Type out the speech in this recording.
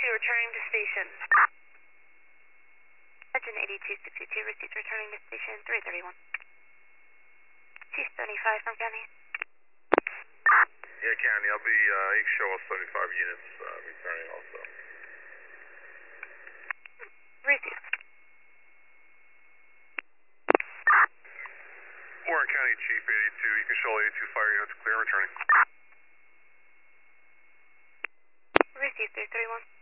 returning to station. Legend 8262 received returning to station 331. Chief 75 from County. Yeah, County, I'll be, you can show us 75 units returning also. Received. Warren County, Chief 82, you can show 82 fire units clear returning. Received 331.